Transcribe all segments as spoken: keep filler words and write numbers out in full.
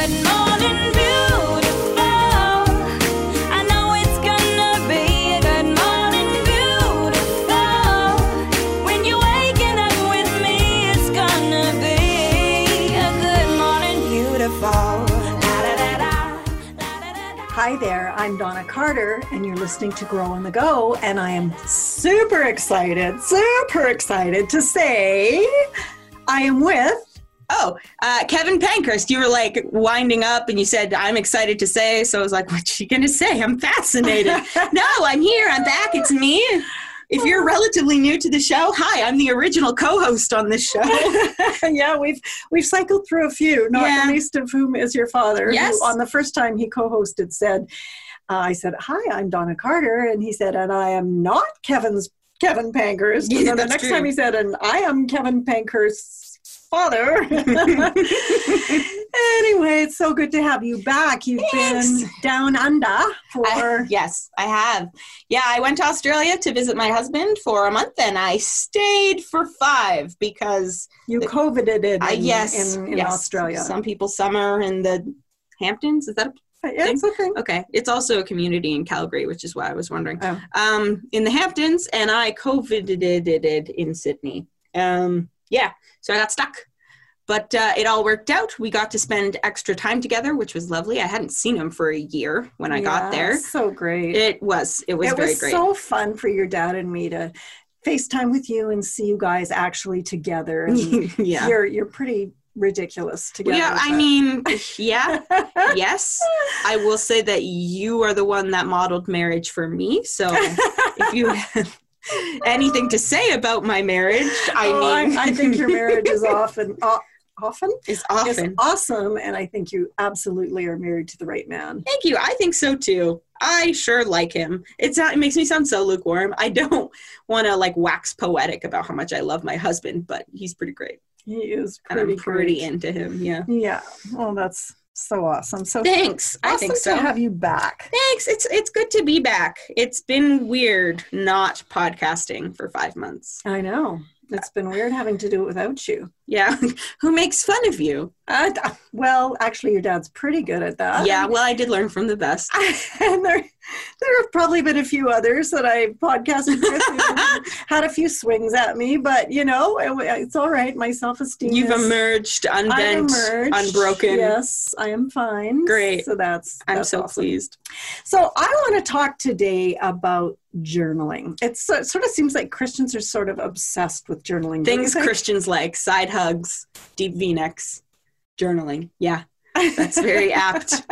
good morning, beautiful. I know it's gonna be a good morning, beautiful. When you're waking up with me, it's gonna be a good morning, beautiful. Hi there, I'm Donna Carter, and you're listening to Grow on the Go, and I am super excited, super excited to say I am with... Oh, uh, Kevin Pankhurst. You were like winding up and you said, I'm excited to say. So I was like, what's she going to say? I'm fascinated. No, I'm here. I'm back. It's me. If you're relatively new to the show, hi, I'm the original co-host on this show. Yeah, we've we've cycled through a few, not Yeah. the least of whom is your father. Yes. Who on the first time he co-hosted said, uh, I said, hi, I'm Donna Carter. And he said, and I am not Kevin's Kevin Pankhurst. And Yeah, then the that's next true. time he said, and I am Kevin Pankhurst's father. Anyway, it's so good to have you back. You've Thanks. been down under for... I, yes, I have. Yeah, I went to Australia to visit my husband for a month and I stayed for five because... You COVIDed it in, I, yes, in, in yes. Australia. Some people summer in the Hamptons. Is that a Yeah, it's a thing. Okay, it's also a community in Calgary, which is why I was wondering. Oh. Um, in the Hamptons, and I COVIDed it in Sydney. Um, yeah, so I got stuck. But uh, it all worked out. We got to spend extra time together, which was lovely. I hadn't seen him for a year when I got Yeah, there. So great. It was. It was it very was great. so fun for your dad and me to FaceTime with you and see you guys actually together. And Yeah. You're you're pretty ridiculous together. Yeah, I but- mean, yeah, yes. I will say that you are the one that modeled marriage for me. So if you have anything to say about my marriage, I Oh, mean, I, I think your marriage is often uh, often is is often. awesome, and I think you absolutely are married to the right man. Thank you. I think so too. I sure like him. It's not, it makes me sound so lukewarm. I don't want to like wax poetic about how much I love my husband, but he's pretty great. He is And pretty I'm pretty great. into him. Yeah. Yeah. Well, that's so awesome. So Thanks. I awesome think so. to have you back. Thanks. It's it's good to be back. It's been weird not podcasting for five months. I know. It's been weird having to do it without you. Yeah. Who makes fun of you? Uh, well, actually, your dad's pretty good at that. Yeah. Well, I did learn from the best. And there, there have probably been a few others that I podcasted with who had a few swings at me, but you know, it, it's all right. My self-esteem You've is, emerged, I'm unbent, emerged. unbroken. Yes, I am fine. Great. So that's, I'm that's so awesome. pleased. So I want to talk today about journaling. It's, it sort of seems like Christians are sort of obsessed with journaling. Don't you Things think? Christians like: side hugs, deep V-necks, journaling. Yeah, that's very apt.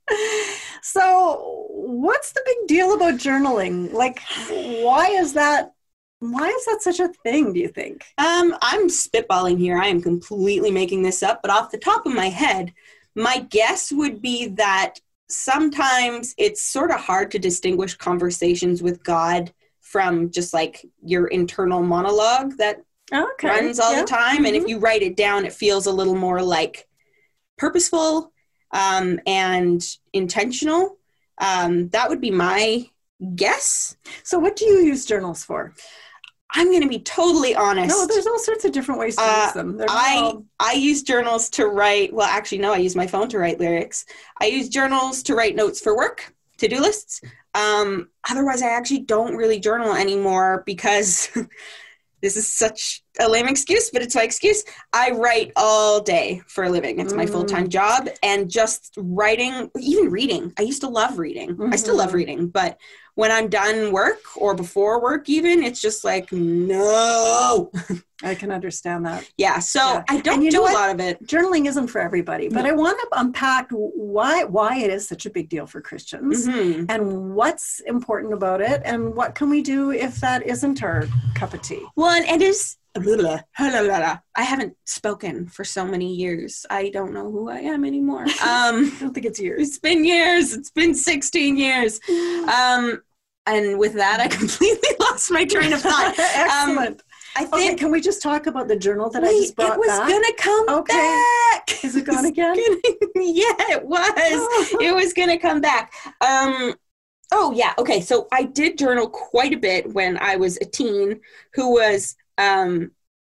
So what's the big deal about journaling? Like, why is that, why is that such a thing, do you think? Um, I'm spitballing here. I am completely making this up, but off the top of my head, my guess would be that sometimes it's sort of hard to distinguish conversations with God from just like your internal monologue that Okay. runs all Yeah. the time. And Mhm. if you write it down, it feels a little more like purposeful um, and intentional. Um, that would be my guess. So what do you use journals for? I'm going to be totally honest. No, there's all sorts of different ways to Uh, use them. They're not I all- I use journals to write, well, actually, no, I use my phone to write lyrics. I use journals to write notes for work, to-do lists. Um, otherwise, I actually don't really journal anymore because this is such a lame excuse, but it's my excuse. I write all day for a living. It's my Mm. full-time job. And just writing, even reading. I used to love reading. I still love Mhm. reading. But when I'm done work or before work even, it's just like, no. I can understand that. Yeah, so Yeah. I don't And you do know a what? lot of it. Journaling isn't for everybody, but No. I want to unpack why why it is such a big deal for Christians. Mhm. And what's important about it, and what can we do if that isn't our cup of tea? Well, and it is. I haven't spoken for so many years. I don't know who I am anymore. Um, I don't think it's yours. it's been years. It's been sixteen years. Um, and with that, I completely lost my train of thought. Excellent. I Okay, think can we just talk about the journal that I wait, just brought it was back? gonna come Okay. back. Is it gone again? Yeah, it was. It was gonna come back. Um, oh yeah. Okay. So I did journal quite a bit when I was a teen who was um,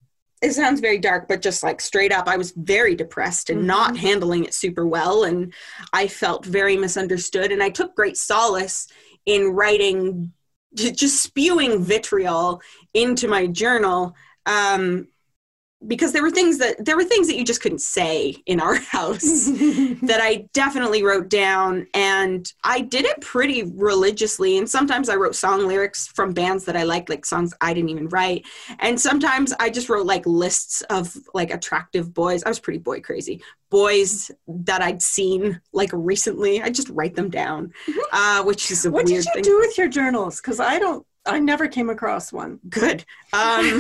it sounds very dark, but just like straight up, I was very depressed and mm-hmm. not handling it super well. And I felt very misunderstood. And I took great solace in writing, just spewing vitriol into my journal. Um, because there were things that there were things that you just couldn't say in our house that I definitely wrote down, and I did it pretty religiously. And sometimes I wrote song lyrics from bands that I liked, like songs I didn't even write. And sometimes I just wrote like lists of like attractive boys. I was pretty boy crazy. Boys that I'd seen like recently. I just write them down, uh, which is a what weird did you thing. do with your journals? Because I don't, I never came across one. Good. Um,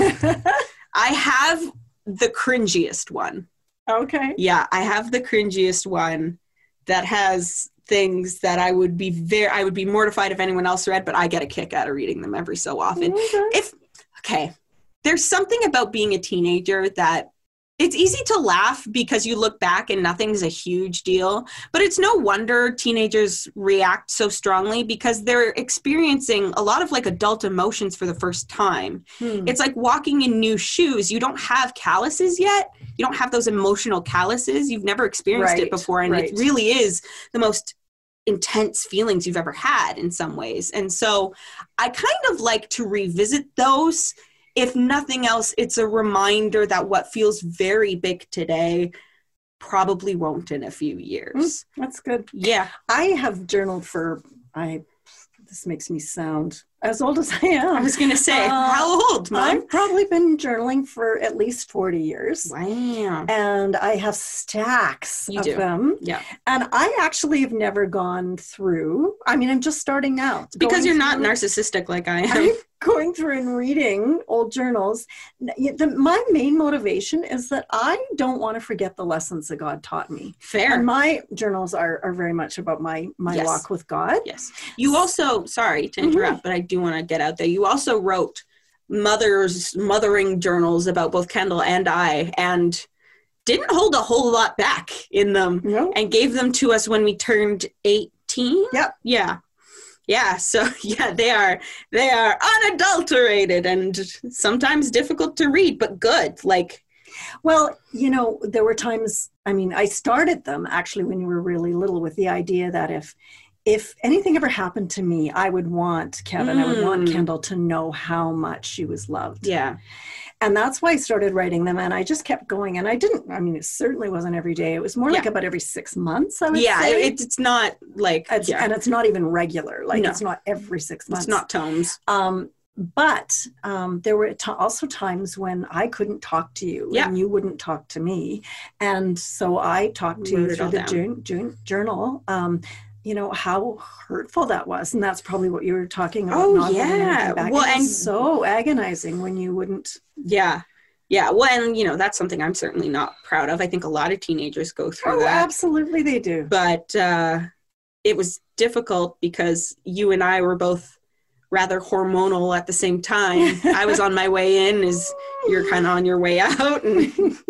I have the cringiest one. Okay. Yeah, I have the cringiest one that has things that I would be very, I would be mortified if anyone else read, but I get a kick out of reading them every so often. Okay. If, okay, there's something about being a teenager that it's easy to laugh because you look back and nothing's a huge deal, but it's no wonder teenagers react so strongly because they're experiencing a lot of like adult emotions for the first time. Hmm. It's like walking in new shoes. You don't have calluses yet. You don't have those emotional calluses. You've never experienced right, it before. And right. it really is the most intense feelings you've ever had in some ways. And so I kind of like to revisit those. If nothing else, it's a reminder that what feels very big today probably won't in a few years. Mm, that's good. Yeah. I have journaled for, I, this makes me sound as old as I am. I was going to say, uh, how old, Mom? I've probably been journaling for at least forty years. Wow. And I have stacks you of do. them. Yeah. And I actually have never gone through, I mean, I'm just starting now. Because you're not through, narcissistic like I am. I'm going through and reading old journals. The, my main motivation is that I don't want to forget the lessons that God taught me. Fair. And my journals are, are very much about my, my yes. walk with God. Yes. You also, sorry to interrupt, mm-hmm. but I do want to get out there. You also wrote mothers, mothering journals about both Kendall and I, and didn't hold a whole lot back in them no. and gave them to us when we turned eighteen. Yep. Yeah. Yeah. So yeah, they are, they are unadulterated and sometimes difficult to read, but good. Like, well, you know, there were times, I mean, I started them actually when you were really little with the idea that if, if anything ever happened to me, I would want Kevin, mm. I would want Kendall to know how much she was loved. Yeah. And that's why I started writing them. And I just kept going. And I didn't, I mean, it certainly wasn't every day. It was more yeah. like about every six months, I would yeah, say. Yeah, it, it's not like, it's, yeah. and it's not even regular. Like no. it's not every six months. It's not tomes. Um, but um, there were t- also times when I couldn't talk to you yeah. and you wouldn't talk to me. And so I talked to Wrote you through the jun- jun- journal. Um, you know, how hurtful that was. And that's probably what you were talking about. Oh, yeah. Well, and so agonizing when you wouldn't. Yeah. Yeah. Well, and, you know, that's something I'm certainly not proud of. I think a lot of teenagers go through oh, that. Absolutely they do. But uh, it was difficult because you and I were both rather hormonal at the same time. I was on my way in as you're kind of on your way out. And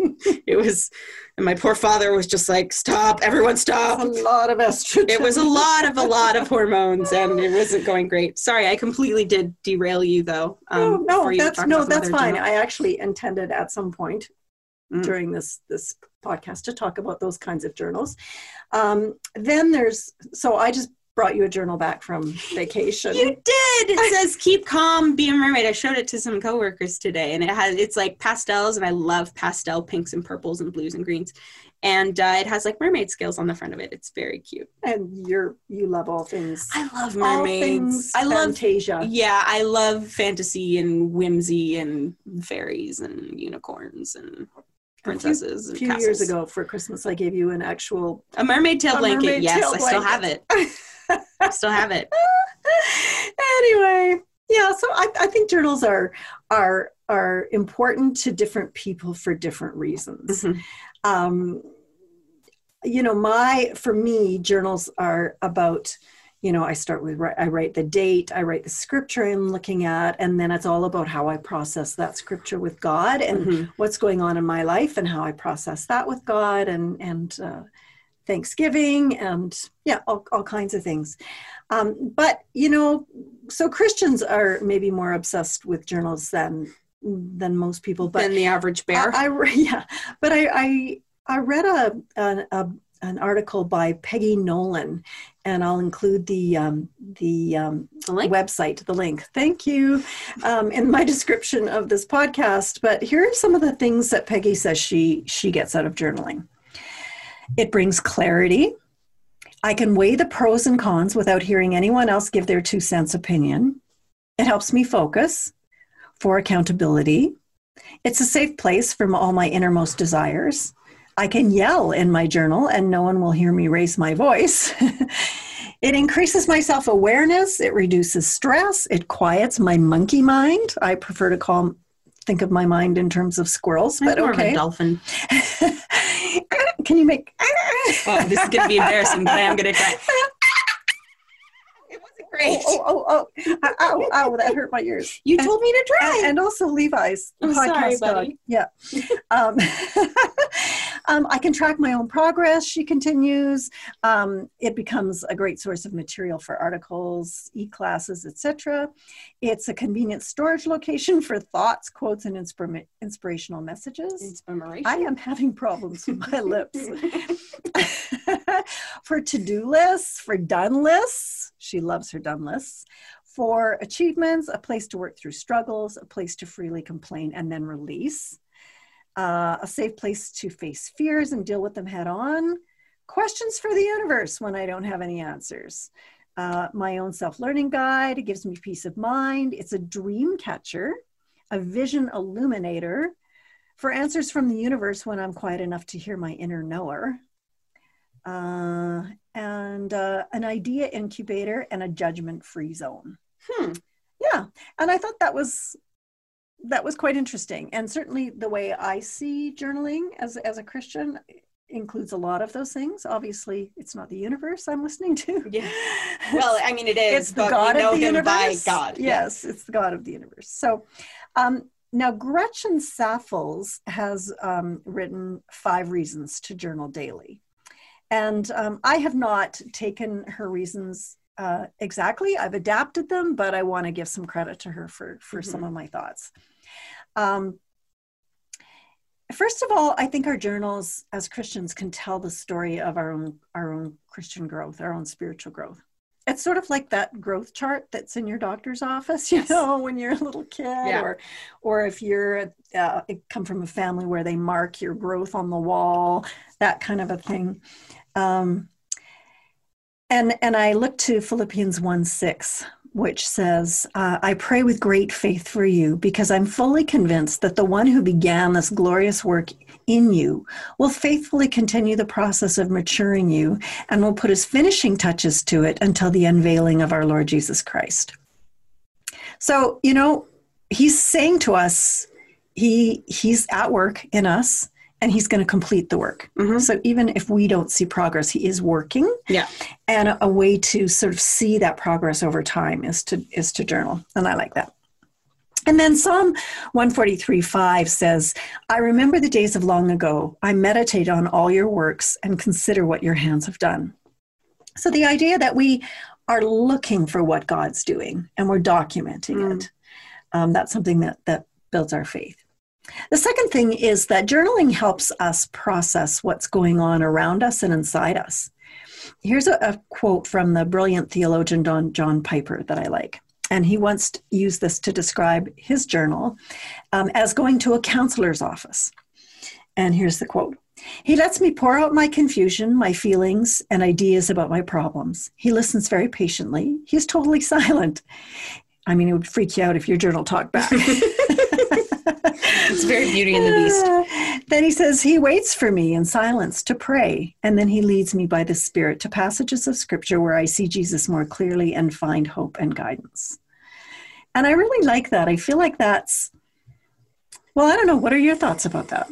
it was, and my poor father was just like, stop, everyone stop. A lot of estrogen. It was a lot of, a lot of hormones and it wasn't going great. Sorry, I completely did derail you though. Um, no, no, that's, no, that's fine. Journal. I actually intended at some point mm. during this, this podcast to talk about those kinds of journals. Um, then there's, so I just brought you a journal back from vacation. You did. It says keep calm, be a mermaid. I showed it to some coworkers today and it has, it's like pastels and I love pastel pinks and purples and blues and greens. And uh, it has like mermaid scales on the front of it. It's very cute. And you're, you love all things. I love mermaids. I love fantasia. Yeah. I love fantasy and whimsy and fairies and unicorns and princesses. A few, and few years ago for Christmas, I gave you an actual a mermaid tail a blanket. Mermaid yes, tail I blanket. still have it. I still have it. Anyway, yeah. So I, I think journals are are are important to different people for different reasons. Mm-hmm. Um, you know, my for me, journals are about. You know, I start with, I write the date, I write the scripture I'm looking at, and then it's all about how I process that scripture with God and mm-hmm. what's going on in my life and how I process that with God and, and uh, Thanksgiving and yeah, all, all kinds of things. Um, but, you know, so Christians are maybe more obsessed with journals than than most people, but Than the average bear. I, I yeah, but I I, I read a, an, a an article by Peggy Nolan, and I'll include the um, the, um, The link? website, the link. Thank you, um, in my description of this podcast. But here are some of the things that Peggy says she she gets out of journaling. It brings clarity. I can weigh the pros and cons without hearing anyone else give their two cents opinion. It helps me focus. For accountability. It's a safe place from all my innermost desires. I can yell in my journal and no one will hear me raise my voice. It increases my self-awareness. It reduces stress. It quiets my monkey mind. I prefer to call, think of my mind in terms of squirrels, but More okay. of a dolphin. Can you make... Oh, this is going to be embarrassing, but I am going to try. It wasn't great. Oh, oh, oh, oh, ow, ow, that hurt my ears. You told me to try. And, and also Levi's, the I'm sorry, podcast dog. buddy. Yeah. um, um, I can track my own progress, she continues. Um, it becomes a great source of material for articles, e-classes, et cetera. It's a convenient storage location for thoughts, quotes, and inspira- inspirational messages. Inspiration. I am having problems with my lips. For to-do lists, for done lists. She loves her done lists. For achievements, a place to work through struggles, a place to freely complain and then release. Uh, a safe place to face fears and deal with them head on. Questions for the universe when I don't have any answers. Uh, my own self-learning guide. It gives me peace of mind. It's a dream catcher, a vision illuminator for answers from the universe when I'm quiet enough to hear my inner knower. Uh, and uh, an idea incubator and a judgment-free zone. Hmm. Yeah, and I thought that was that was quite interesting. And certainly the way I see journaling as as a Christian includes a lot of those things. Obviously, it's not the universe I'm listening to. Yeah. Well, I mean, it is. It's the but God we know of the him universe. by God. Yes, it's the God of the universe. So, um, now Gretchen Saffels has um, written Five Reasons to Journal Daily. And um, I have not taken her reasons uh, exactly. I've adapted them, but I want to give some credit to her for, for mm-hmm. some of my thoughts. Um, first of all, I think our journals as Christians can tell the story of our own, our own Christian growth, our own spiritual growth. It's sort of like that growth chart that's in your doctor's office, you yes. know, when you're a little kid, yeah. or, or if you're uh, come from a family where they mark your growth on the wall, that kind of a thing. Um, and, and I look to Philippians one six, which says, uh, I pray with great faith for you because I'm fully convinced that the one who began this glorious work in you will faithfully continue the process of maturing you and will put his finishing touches to it until the unveiling of our Lord Jesus Christ. So, you know, he's saying to us, he he's at work in us and he's going to complete the work. Mm-hmm. So even if we don't see progress, he is working. Yeah. And a, a way to sort of see that progress over time is to is to journal. And I like that. And then Psalm one forty-three five says, I remember the days of long ago. I meditate on all your works and consider what your hands have done. So the idea that we are looking for what God's doing and we're documenting mm. it, um, that's something that, that builds our faith. The second thing is that journaling helps us process what's going on around us and inside us. Here's a, a quote from the brilliant theologian Don, John Piper that I like. And he once used this to describe his journal um, as going to a counselor's office. And here's the quote. He lets me pour out my confusion, my feelings, and ideas about my problems. He listens very patiently. He's totally silent. I mean, it would freak you out if your journal talked back. It's very Beauty and the Beast. Uh, then he says, he waits for me in silence to pray. And then he leads me by the Spirit to passages of Scripture where I see Jesus more clearly and find hope and guidance. And I really like that. I feel like that's, well, I don't know. What are your thoughts about that?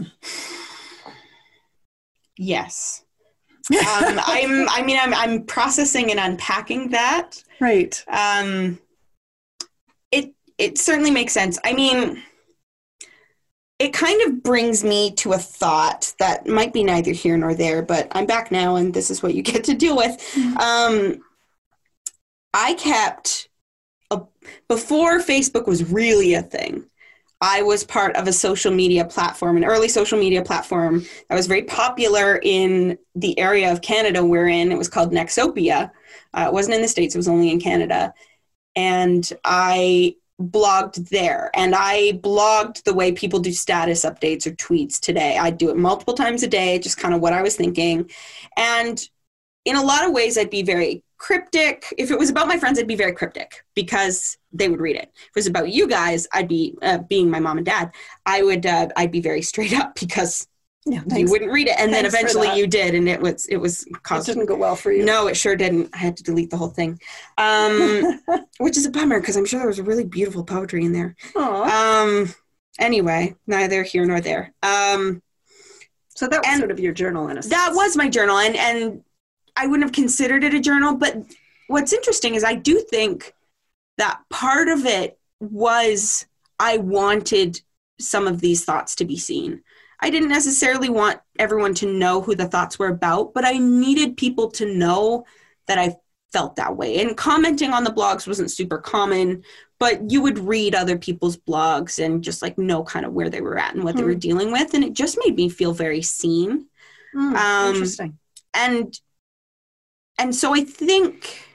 Yes. um, I'm, I mean, I'm, I'm processing and unpacking that. Right. Um, it, it certainly makes sense. I mean, it kind of brings me to a thought that might be neither here nor there, but I'm back now and this is what you get to deal with. Mm-hmm. Um, I kept, a, before Facebook was really a thing, I was part of a social media platform, an early social media platform that was very popular in the area of Canada we're in. It was called Nexopia. Uh, it wasn't in the States, it was only in Canada. And I blogged there, and I blogged the way people do status updates or tweets today. I do it multiple times a day, just kind of what I was thinking. And in a lot of ways, I'd be very cryptic. If it was about my friends, I'd be very cryptic because they would read it. If it was about you guys, I'd be, uh, being my mom and dad, I would, uh, I'd be very straight up because yeah, you wouldn't read it. And thanks then eventually you did. And it was, it was caused. It didn't go well for you. No, it sure didn't. I had to delete the whole thing. Um, which is a bummer because I'm sure there was really beautiful poetry in there. Aww. Um, anyway, neither here nor there. Um, so that was sort of your journal in a sense. That was my journal. And, and I wouldn't have considered it a journal, but what's interesting is I do think that part of it was I wanted some of these thoughts to be seen. I didn't necessarily want everyone to know who the thoughts were about, but I needed people to know that I felt that way. And commenting on the blogs wasn't super common, but you would read other people's blogs and just like know kind of where they were at and what mm. they were dealing with. And it just made me feel very seen. Mm, um, interesting. And, and so I think,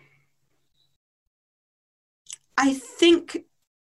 I think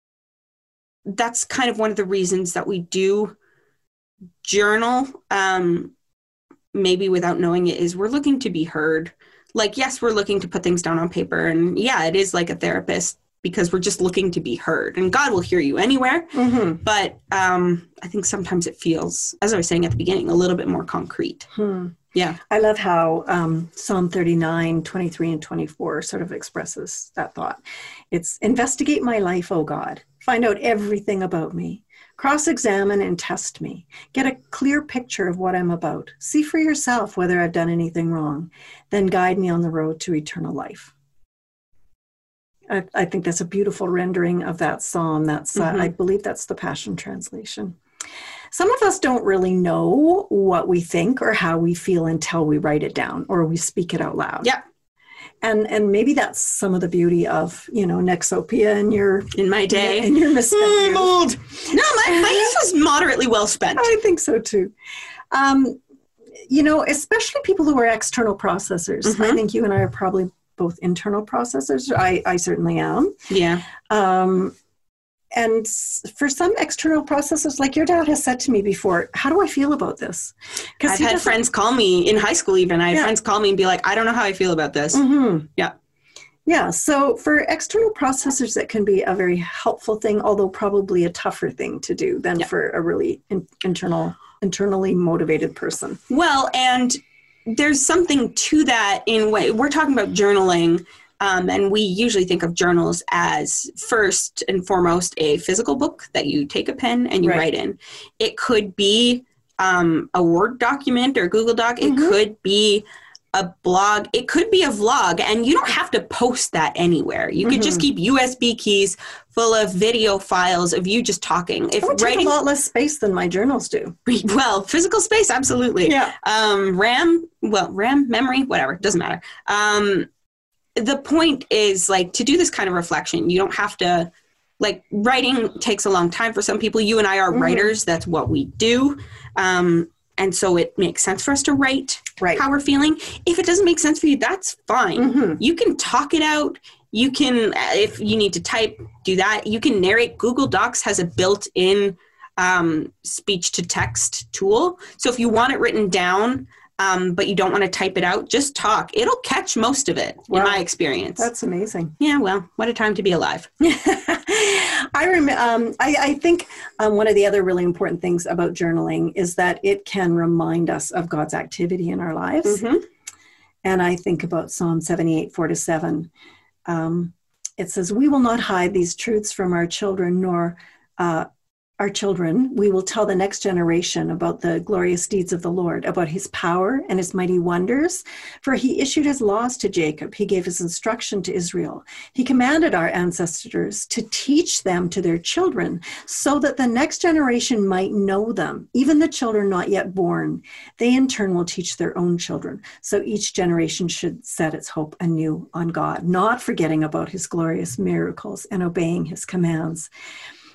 that's kind of one of the reasons that we do journal, um, maybe without knowing it, is we're looking to be heard. Like, yes, we're looking to put things down on paper. And yeah, it is like a therapist because we're just looking to be heard. And God will hear you anywhere. Mm-hmm. But um, I think sometimes it feels, as I was saying at the beginning, a little bit more concrete. Hmm. Yeah. I love how um, Psalm thirty-nine, twenty-three and twenty-four sort of expresses that thought. It's investigate my life, O God. Find out everything about me. Cross-examine and test me. Get a clear picture of what I'm about. See for yourself whether I've done anything wrong. Then guide me on the road to eternal life. I, I think that's a beautiful rendering of that psalm. That's uh, mm-hmm. I believe that's the Passion Translation. Some of us don't really know what we think or how we feel until we write it down or we speak it out loud. Yeah. And and maybe that's some of the beauty of, you know, Nexopia in your in my day. In your misspent mm, youth. Old. No, my, my youth was moderately well spent. I think so too. Um, you know, especially people who are external processors. Mm-hmm. I think you and I are probably both internal processors. I, I certainly am. Yeah. Um, and for some external processors, like your dad has said to me before, how do I feel about this? I've had friends call me in high school even. I had yeah. friends call me and be like, I don't know how I feel about this. Mm-hmm. Yeah. Yeah. So for external processors, that can be a very helpful thing, although probably a tougher thing to do than yeah. for a really in, internal, internally motivated person. Well, and there's something to that in way. We're talking about journaling. Um, and we usually think of journals as first and foremost a physical book that you take a pen and you right. write in. It could be um, a Word document or Google Doc. It mm-hmm. could be a blog. It could be a vlog. And you don't have to post that anywhere. You mm-hmm. could just keep U S B keys full of video files of you just talking. If it would take writing, a lot less space than my journals do. Well, physical space, absolutely. Yeah. Um, RAM, well, RAM, memory, whatever, doesn't matter. Um, The point is, like, to do this kind of reflection, you don't have to, like, writing takes a long time for some people. You and I are mm-hmm. writers. That's what we do. Um, and so it makes sense for us to write right. how we're feeling. If it doesn't make sense for you, that's fine. Mm-hmm. You can talk it out. You can, if you need to type, do that. You can narrate. Google Docs has a built-in um, speech-to-text tool. So if you want it written down, Um, but you don't want to type it out, just talk. It'll catch most of it, wow. in my experience. That's amazing. Yeah, well, what a time to be alive. I, rem- um, I, I think um, one of the other really important things about journaling is that it can remind us of God's activity in our lives. Mm-hmm. And I think about Psalm seventy-eight, four to seven. Um, it says, we will not hide these truths from our children, nor uh, our children, we will tell the next generation about the glorious deeds of the Lord, about his power and his mighty wonders. For he issued his laws to Jacob. He gave his instruction to Israel. He commanded our ancestors to teach them to their children so that the next generation might know them, even the children not yet born. They in turn will teach their own children. So each generation should set its hope anew on God, not forgetting about his glorious miracles and obeying his commands.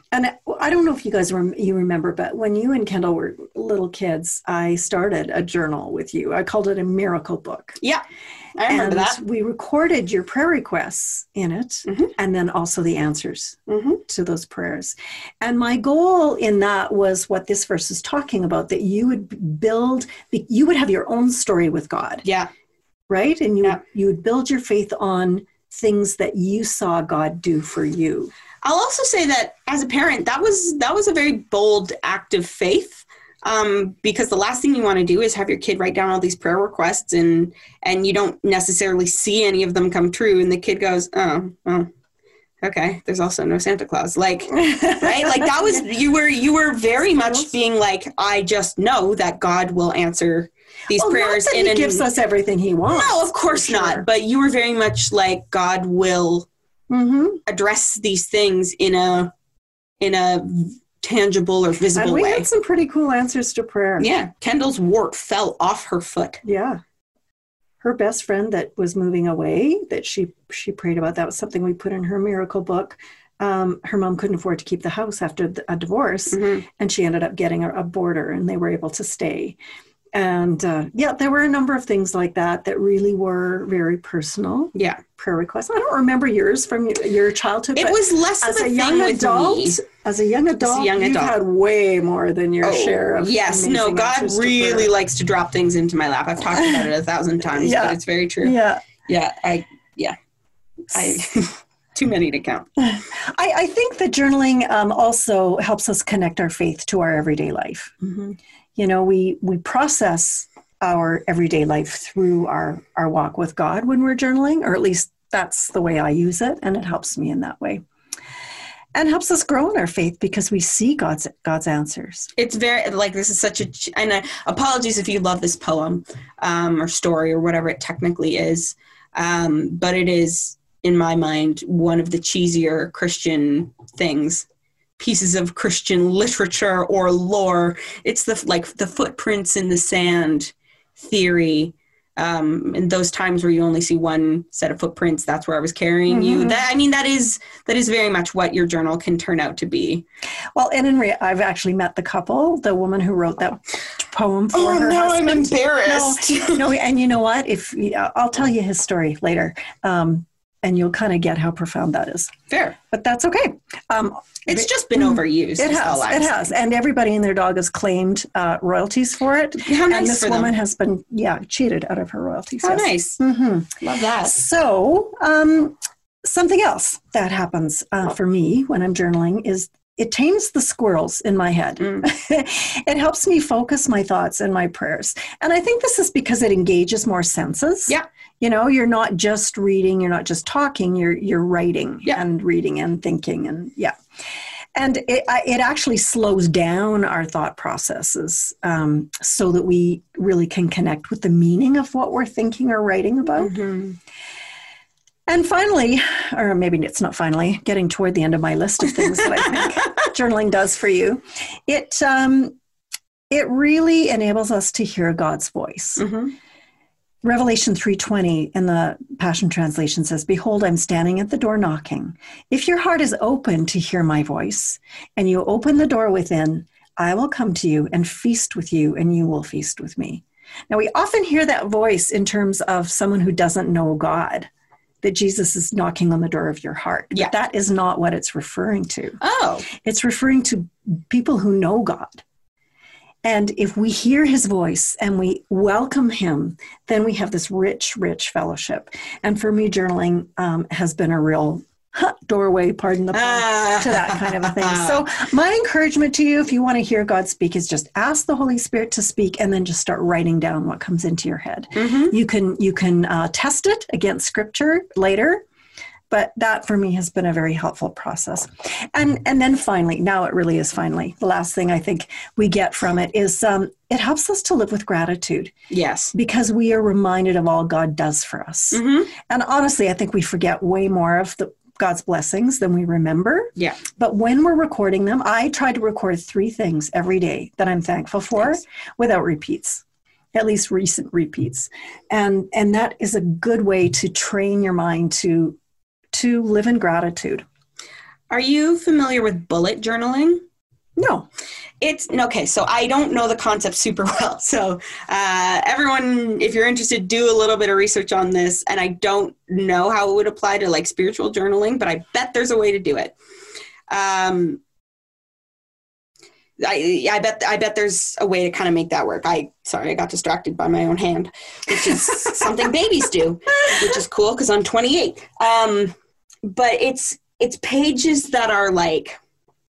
And I don't know if you guys rem- you remember, but when you and Kendall were little kids, I started a journal with you. I called it a miracle book. Yeah, I remember and that. we recorded your prayer requests in it, mm-hmm. and then also the answers mm-hmm. to those prayers. And my goal in that was what this verse is talking about, that you would build, you would have your own story with God. Yeah. Right? And you, yeah. you would build your faith on things that you saw God do for you. I'll also say that as a parent, that was that was a very bold act of faith, um, because the last thing you want to do is have your kid write down all these prayer requests and and you don't necessarily see any of them come true, and the kid goes, oh, well, okay, there's also no Santa Claus. Like, right? Like that was you were you were very much being like, I just know that God will answer these well, prayers. Not that in he an, gives us everything he wants. No, of course sure. not. But you were very much like, God will mm-hmm. address these things in a in a tangible or visible and we way. We had some pretty cool answers to prayer. Yeah. Kendall's wart fell off her foot. Yeah. Her best friend that was moving away, that she she prayed about, that was something we put in her miracle book. Um, her mom couldn't afford to keep the house after a divorce, mm-hmm. and she ended up getting a, a boarder, and they were able to stay. And uh, yeah, there were a number of things like that that really were very personal. Yeah, prayer requests. I don't remember yours from your, your childhood. It was less as of a, a young thing with adult. Me. As a young adult, as a young you've adult. had way more than your oh, share of. Yes, no, God really to likes to drop things into my lap. I've talked about it a thousand times, yeah. but it's very true. Yeah, yeah, I, yeah, I. Too many to count. I, I think that journaling um, also helps us connect our faith to our everyday life. Mm-hmm. You know, we we process our everyday life through our, our walk with God when we're journaling, or at least that's the way I use it, and it helps me in that way. And helps us grow in our faith because we see God's God's answers. It's very, like, this is such a, and uh, apologies if you love this poem um, or story or whatever it technically is, um, but it is, in my mind, one of the cheesier Christian things, pieces of Christian literature or lore. It's the like the footprints in the sand theory. Um, in those times where you only see one set of footprints, that's where I was carrying mm-hmm. you. That I mean, that is that is very much what your journal can turn out to be. Well, and in re- I've actually met the couple, the woman who wrote that poem for oh, her no, husband. I'm embarrassed. No, no, and you know what? If I'll tell you his story later. Um, And you'll kind of get how profound that is. Fair. But that's okay. Um, it's just been overused. It has. It has. And everybody and their dog has claimed uh, royalties for it. How nice and this for woman them. has been, yeah, cheated out of her royalties. How yes. nice. Mm-hmm. Love that. So um, something else that happens uh, for me when I'm journaling is it tames the squirrels in my head. Mm. It helps me focus my thoughts and my prayers. And I think this is because it engages more senses. Yeah. You know, you're not just reading, you're not just talking, you're you're writing yeah. and reading and thinking and yeah. And it, it actually slows down our thought processes um, so that we really can connect with the meaning of what we're thinking or writing about. Mm-hmm. And finally, or maybe it's not finally, getting toward the end of my list of things that I think journaling does for you, it um, it really enables us to hear God's voice. Mm-hmm. Revelation three twenty in the Passion Translation says, "Behold, I'm standing at the door knocking. If your heart is open to hear my voice, and you open the door within, I will come to you and feast with you, and you will feast with me." Now, we often hear that voice in terms of someone who doesn't know God, that Jesus is knocking on the door of your heart. But yeah. that is not what it's referring to. Oh. It's referring to people who know God. And if we hear his voice and we welcome him, then we have this rich, rich fellowship. And for me, journaling um, has been a real huh, doorway, pardon the pun, uh, to that kind of a thing. So my encouragement to you, if you want to hear God speak, is just ask the Holy Spirit to speak and then just start writing down what comes into your head. Mm-hmm. You can, you can uh, test it against scripture later. But that for me has been a very helpful process. And and then finally, now it really is finally, the last thing I think we get from it is um, it helps us to live with gratitude. Yes. Because we are reminded of all God does for us. Mm-hmm. And honestly, I think we forget way more of the God's blessings than we remember. Yeah. But when we're recording them, I try to record three things every day that I'm thankful for yes. without repeats. At least recent repeats. And and that is a good way to train your mind to to live in gratitude. Are you familiar with bullet journaling? No. It's okay. So I don't know the concept super well. So uh, everyone, if you're interested, do a little bit of research on this. And I don't know how it would apply to like spiritual journaling, but I bet there's a way to do it. Um, I, I bet I bet there's a way to kind of make that work. I sorry, I got distracted by my own hand, which is something babies do, which is cool because I'm twenty-eight. Um, but it's it's pages that are like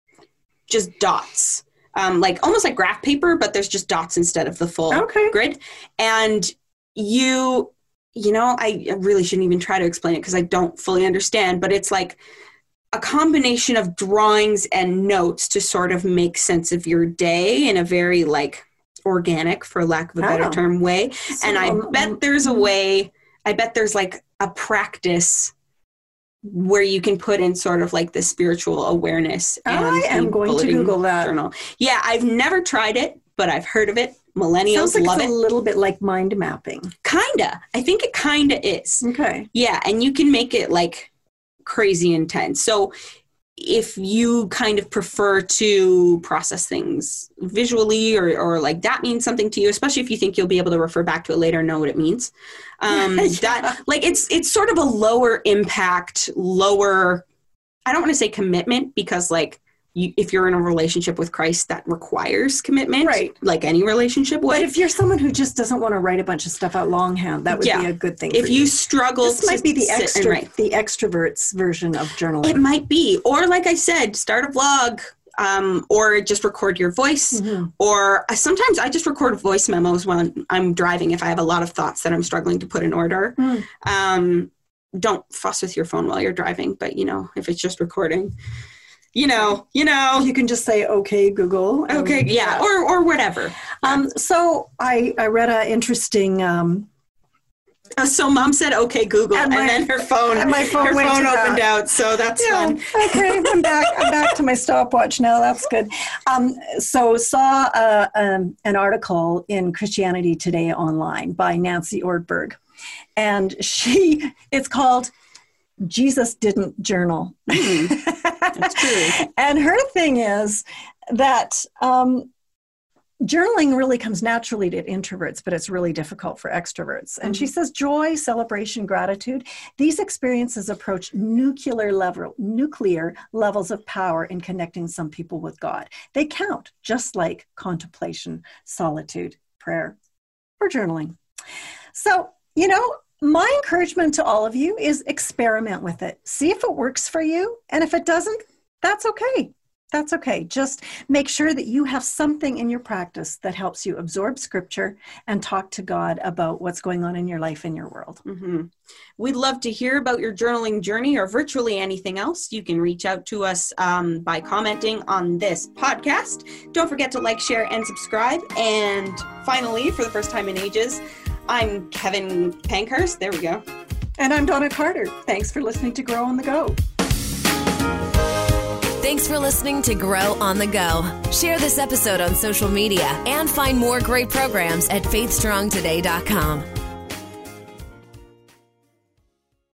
just dots. Um, like almost like graph paper, but there's just dots instead of the full Okay. grid. And you, you know, I really shouldn't even try to explain it because I don't fully understand, but it's like a combination of drawings and notes to sort of make sense of your day in a very like organic, for lack of a better Oh. term, way. So, And I um, bet there's a way, I bet there's like a practice where you can put in sort of like the spiritual awareness. And I am the going to bulleting Google that. journal. Yeah, I've never tried it, but I've heard of it. Millennials Sounds like love it's it. a little bit like mind mapping. Kinda. I think it kinda is. Okay. Yeah, and you can make it like crazy intense. So if you kind of prefer to process things visually or, or like that means something to you, especially if you think you'll be able to refer back to it later and know what it means. Um, Yeah. That like it's it's sort of a lower impact, lower, I don't want to say commitment because like you, if you're in a relationship with Christ, that requires commitment, Right. like any relationship would. But if you're someone who just doesn't want to write a bunch of stuff out longhand, that would Yeah. be a good thing if for you you. struggle This to might be the sit and extra, write. the extrovert's version of journaling. It might be. Or like I said, start a vlog um, or just record your voice. Mhm. Or uh, sometimes I just record voice memos when I'm driving if I have a lot of thoughts that I'm struggling to put in order. Mm. Um, don't fuss with your phone while you're driving. But, you know, if it's just recording, you know, you know. You can just say, okay, Google. and- Okay, yeah, or or whatever. Um, so I, I read an interesting, um, Uh, so mom said, okay, Google, And and, my- then her phone, and my phone her went phone to that. opened out. So that's yeah, fun. okay, I'm back. I'm back to my stopwatch now. That's good. Um, so saw uh, um, an article in Christianity Today online by Nancy Ortberg, and she it's called "Jesus Didn't Journal." That's true. And her thing is that um, journaling really comes naturally to introverts, but it's really difficult for extroverts. And she says joy, celebration, gratitude, these experiences approach nuclear level, nuclear levels of power in connecting some people with God. They count, just like contemplation, solitude, prayer, or journaling. So, you know, my encouragement to all of you is experiment with it. See if it works for you. And if it doesn't, that's okay. That's okay. Just make sure that you have something in your practice that helps you absorb scripture and talk to God about what's going on in your life and your world. Mm-hmm. We'd love to hear about your journaling journey or virtually anything else. You can reach out to us um, by commenting on this podcast. Don't forget to like, share, and subscribe. And finally, for the first time in ages, I'm Kevin Pankhurst. There we go. And I'm Donna Carter. Thanks for listening to Grow on the Go. Thanks for listening to Grow on the Go. Share this episode on social media and find more great programs at faith strong today dot com.